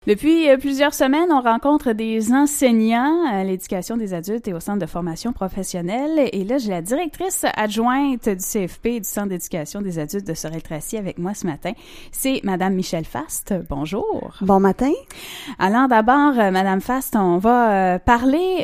Depuis plusieurs semaines, on rencontre des enseignants à l'éducation des adultes et au centre de formation professionnelle. Et là, j'ai la directrice adjointe du CFP, du centre d'éducation des adultes de Sorel-Tracy avec moi ce matin. C'est Madame Michèle Fast. Bonjour. Bon matin. Alors d'abord, Madame Fast, on va parler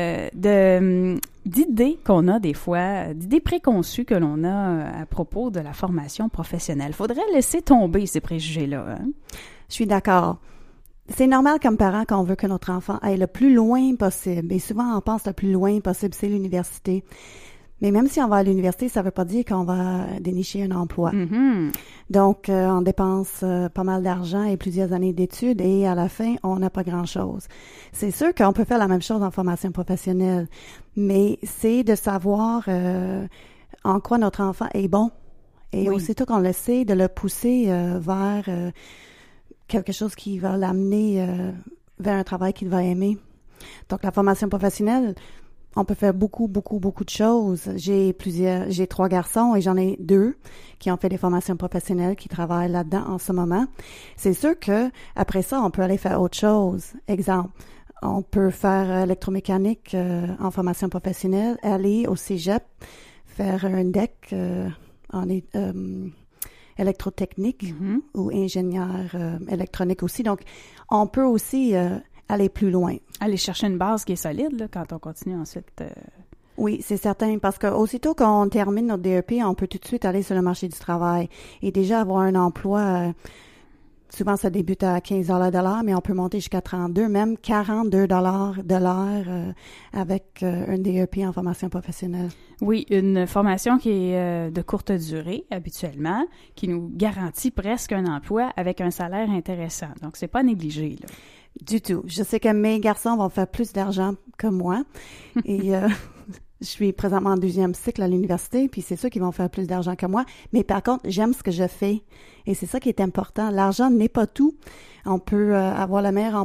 d'idées qu'on a des fois, d'idées préconçues que l'on a à propos de la formation professionnelle. Faudrait laisser tomber ces préjugés-là. Hein? Je suis d'accord. C'est normal comme parent qu'on veut que notre enfant aille le plus loin possible. Et souvent, on pense le plus loin possible, c'est l'université. Mais même si on va à l'université, ça ne veut pas dire qu'on va dénicher un emploi. Mm-hmm. Donc, on dépense pas mal d'argent et plusieurs années d'études et à la fin, on n'a pas grand-chose. C'est sûr qu'on peut faire la même chose en formation professionnelle, mais c'est de savoir en quoi notre enfant est bon. Et oui. Aussitôt qu'on le sait, de le pousser vers quelque chose qui va l'amener vers un travail qu'il va aimer. Donc, la formation professionnelle, on peut faire beaucoup de choses. J'ai 3 garçons et j'en ai 2 qui ont fait des formations professionnelles, qui travaillent là-dedans en ce moment. C'est sûr que après ça, on peut aller faire autre chose. Exemple, on peut faire électromécanique en formation professionnelle, aller au cégep, faire un DEC électrotechnique ou ingénieur électronique aussi. Donc, on peut aussi aller plus loin. Aller chercher une base qui est solide là, quand on continue ensuite. Oui, c'est certain, parce que aussitôt qu'on termine notre DEP, on peut tout de suite aller sur le marché du travail et déjà avoir un emploi. Souvent, ça débute à 15 $ de l'heure, mais on peut monter jusqu'à 32, même 42 $ de l'heure avec un DEP en formation professionnelle. Oui, une formation qui est de courte durée, habituellement, qui nous garantit presque un emploi avec un salaire intéressant. Donc, c'est pas négligé, là. Du tout. Je sais que mes garçons vont faire plus d'argent que moi et je suis présentement en 2e cycle à l'université, puis c'est sûr qu'ils vont faire plus d'argent que moi. Mais par contre, j'aime ce que je fais. Et c'est ça qui est important. L'argent n'est pas tout. On peut avoir le meilleur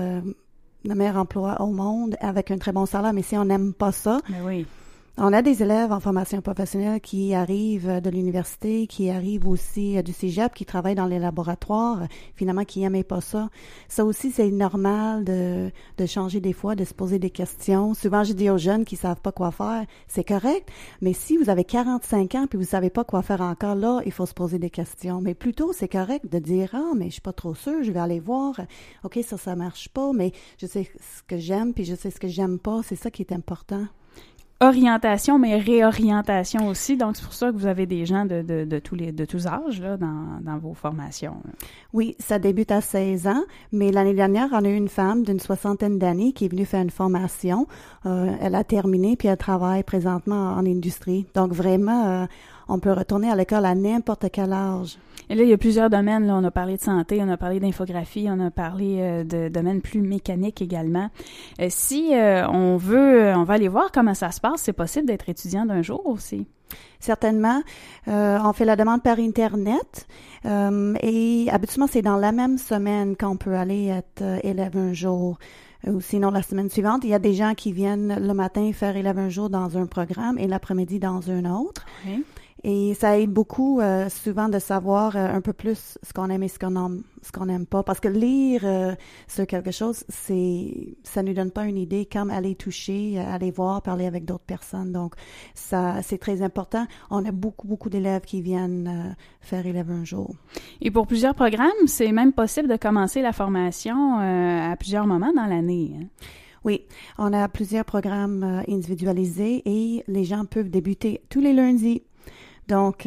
emploi au monde avec un très bon salaire, mais si on n'aime pas ça... Mais oui. On a des élèves en formation professionnelle qui arrivent de l'université, qui arrivent aussi du cégep, qui travaillent dans les laboratoires, finalement, qui n'aimaient pas ça. Ça aussi, c'est normal de changer des fois, de se poser des questions. Souvent, je dis aux jeunes qui savent pas quoi faire, c'est correct, mais si vous avez 45 ans puis vous savez pas quoi faire encore, là, il faut se poser des questions. Mais plutôt, c'est correct de dire, ah, mais je suis pas trop sûre, je vais aller voir. OK, ça marche pas, mais je sais ce que j'aime puis je sais ce que j'aime pas. C'est ça qui est important. Orientation, mais réorientation aussi. Donc, c'est pour ça que vous avez des gens de tous âges là, dans vos formations. Oui, ça débute à 16 ans, mais l'année dernière, on a eu une femme d'une 60aine d'années qui est venue faire une formation. Elle a terminé, puis elle travaille présentement en industrie. Donc, vraiment, on peut retourner à l'école à n'importe quel âge. Et là, il y a plusieurs domaines. Là, on a parlé de santé, on a parlé d'infographie, on a parlé de domaines plus mécaniques également. Si on va aller voir comment ça se passe, c'est possible d'être étudiant d'un jour aussi. Certainement. On fait la demande par Internet et habituellement, c'est dans la même semaine qu'on peut aller être élève un jour. Ou sinon, la semaine suivante, il y a des gens qui viennent le matin faire élève un jour dans un programme et l'après-midi dans un autre. Oui. Et ça aide beaucoup souvent de savoir un peu plus ce qu'on aime et ce qu'on n'aime pas. Parce que lire sur quelque chose, ça nous donne pas une idée comme aller toucher, aller voir, parler avec d'autres personnes. Donc, ça, c'est très important. On a beaucoup d'élèves qui viennent faire élève un jour. Et pour plusieurs programmes, c'est même possible de commencer la formation à plusieurs moments dans l'année. Hein? Oui, on a plusieurs programmes individualisés et les gens peuvent débuter tous les lundis. Donc,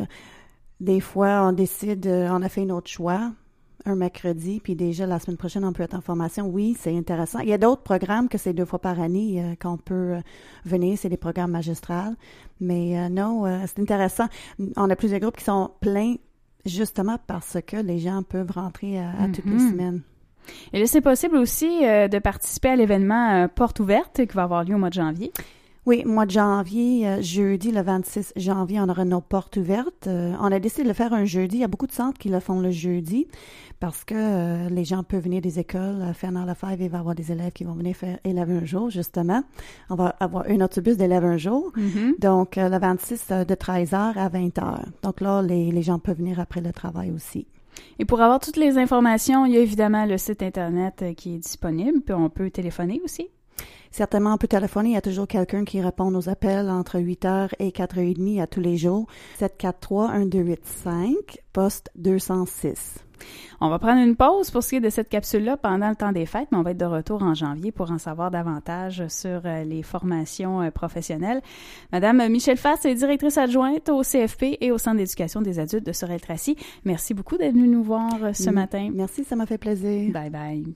des fois, on décide, on a fait un autre choix, un mercredi, puis déjà, la semaine prochaine, on peut être en formation. Oui, c'est intéressant. Il y a d'autres programmes que c'est 2 fois par année qu'on peut venir. C'est des programmes magistrales. Mais non, c'est intéressant. On a plusieurs groupes qui sont pleins justement parce que les gens peuvent rentrer à toutes les semaines. Et là, c'est possible aussi de participer à l'événement Porte ouverte qui va avoir lieu au mois de janvier. Oui, mois de janvier, jeudi, le 26 janvier, on aura nos portes ouvertes. On a décidé de le faire un jeudi. Il y a beaucoup de centres qui le font le jeudi parce que les gens peuvent venir des écoles. Fernand-Lefebvre, il va y avoir des élèves qui vont venir faire élève un jour, justement. On va avoir un autobus d'élève un jour. Mm-hmm. Donc, le 26 de 13h à 20h. Donc là, les gens peuvent venir après le travail aussi. Et pour avoir toutes les informations, il y a évidemment le site Internet qui est disponible, puis on peut téléphoner aussi. Certainement, on peut téléphoner. Il y a toujours quelqu'un qui répond aux appels entre 8h et 4h30 à tous les jours. 743-1285, poste 206. On va prendre une pause pour ce qui est de cette capsule-là pendant le temps des fêtes, mais on va être de retour en janvier pour en savoir davantage sur les formations professionnelles. Madame Michèle Fasse est directrice adjointe au CFP et au Centre d'éducation des adultes de Sorel-Tracy. Merci beaucoup d'être venue nous voir ce matin. Merci, ça m'a fait plaisir. Bye bye.